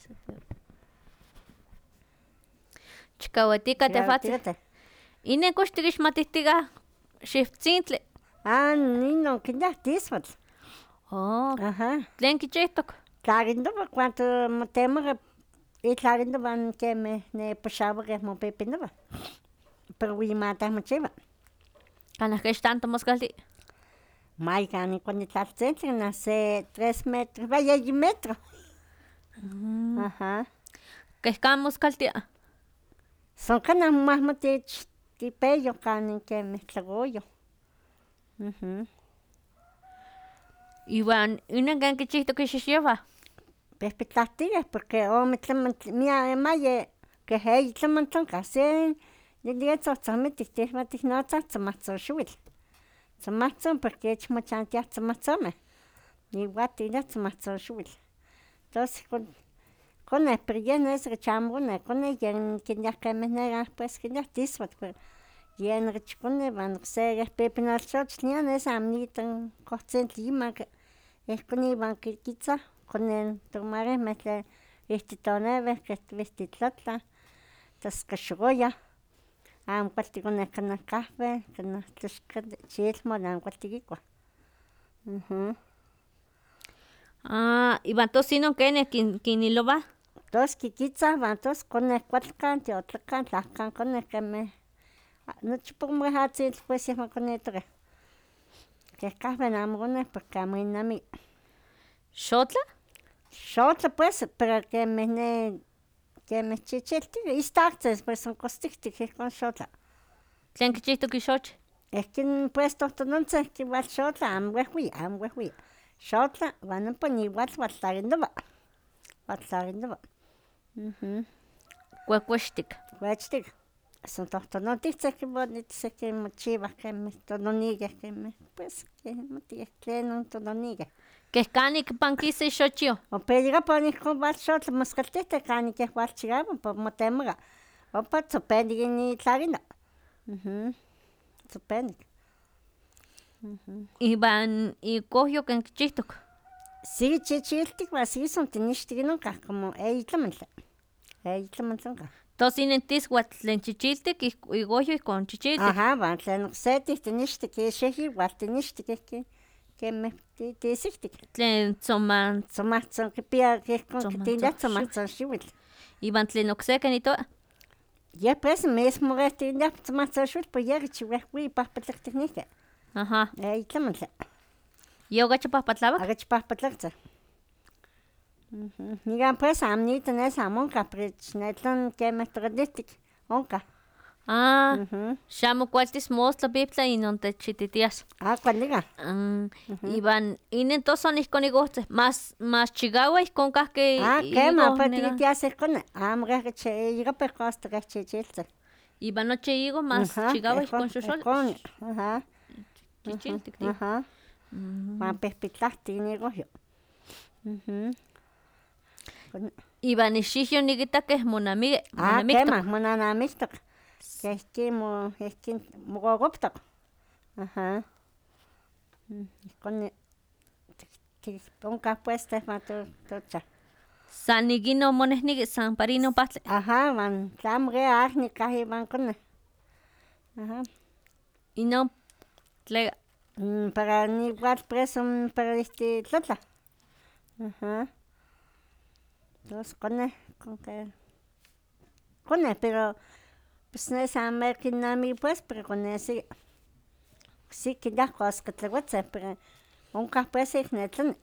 Chikahuetica tefatzi. Ine kox tikixmatihtiga xiwtzintli. Ninon kinahtismatl. Oh, Ajá. tlen kichihtok. Tlakintowa cuanto motemoka itlakintowa kemeh nepoxawakeh mopipinowah. Pero wimatah mochiwa. Kanah kech tanto moskalti. Maykan nikonitlaltzintli na se 3 metros, yeyi metro. Ajá. Keh kan moskaltia. Son kanah momahmotich tipeyoh kanin kemeh tlakoyoh. Iwan inin ken kichihtok ixixyewah. Pehpetlahtikeh porque ome tlamantli maye keh eyi tlamantli onkah se yetzotzomitih tehwan tiknotzah tzomahtzoxiuitl. Tzomahtzon porque ich mochantiah tzomahtzomeh. Iwatih yeh tzomahtzoxiuitl. Tos koneh pero yeh nesi ich amo koneh, koneh yen kiniah kemeh nekah pues kiniah tiswatl pero yen ich koneh iwan okse pipinalxochtli niah nesi amo nikan kohtzintli imak ihkon iwan kikitzah koneh tomarehmeh tlen ihtitoneweh keh tiwihtitlotlah, tos koxokoyah, amo kualti koneh kanah kahwen, kanah chilmol amo kualti kikuah. Iwan tos inon kenih kinilowah. Tos kikitzah wan tos koneh kualkan, tiotlakan, tlahkan koneh kemeh nochipa mojahtzintli pues yehwan konitokeh. Keh kahwen amo koneh porque amo innamia. ¿Xotla? Xotla pues, pero kemeh ne kemeh chichiltikeh, istaktzin pues onkostiktik ihkon xotla. ¿Tlen kichihtok ixoch? Ihkin pues tohtonontzin kiwalxotla, amo wehweyi. Xotla wan ompa niwatl waltlakintowa. Kuekuextik. Kuechtik, son tohtonontitzin seki mochiwah kemeh tononikeh kemeh pues keh mati tlenon tononikeh. ¿Keh kanin kipankisa ixochyoh? Ompa iyakapan ihkon walxotla moskaltihten kanin keh walchiawa ompa motemoka, ompa tzopenik itlakino. Tzopenik. Iwan ikohyo ken kichihtok. Sí, chichiltik wan sí son tinextik onkah como eyi tlamantli onkah. Tos inin tiswatl tlen chichiltik ikohyo ihkon chichiltik. Ajá, wan tlen okse tihtinextik ixiwyo igual tinextik ihkin kemeh tisiktik. Tlen Tzomahtzon kipia ihkon kitiliah tzomahtzonxiuitl. Iwan tlen okse ken itowa. Yeh pues mismo kihtiliah tzomahtzonxiuitl pues yeh ich wehweyi pahpatlaktiknihkeh. Ajá. Eyi tlamantli. Yeh okachi pahpatlawak. Okachi pahpatlaktzin. Nikan pues amo nita nesi amo onkah pero ich netlon kemeh tokalihtik onkah. Xamo kualtis mostla piptla inon techititias. Kuali nikah. Iwan inin tos son ihkon ikohtzeh, mas chikawak ihkon kahki Kemah pues tikitias ihkon, amo keh ich iyakapan ihkon asta keh chichiltzin. Iwan nochi igo mas chikawak ihkon xoxoli. Ihkon, ajá. Chichiltik. Ajá. Wan pihpitlahtik ikohyo. Iwan ixiwyo nikita keh monamiki. Kemah monanamiktok. Keh ihkin mokokoptok. Ajá. Ihkon onkah pues tehwan tochan. San ik inon monehniki, san para inon pahtli. Ajá, wan tlamo ke ahnikah iwan koneh. Ajá. Inon tlega. Para igual preso para tlatlah. Ajá. Tos koneh pero pues nesi amo mer kinnamiki pues pero konesiya. Sí kiliah koskotlawatzin pero onkah pues ik netlani.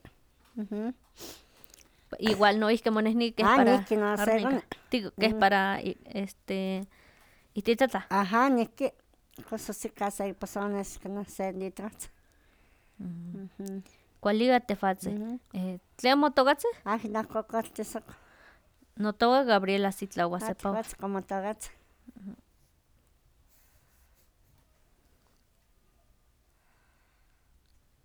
Igual noihki monehniki keh para nihki no sekoni. keh para ititlatlah. Ajá, nihki. Kososika se iposones kanah se litrohtzin. Kualika tehwatzin. ¿Tlen motokatzin? Neh kokoltisoko. Notoka Gabriela Sitlauasepawa. Como tokatzin.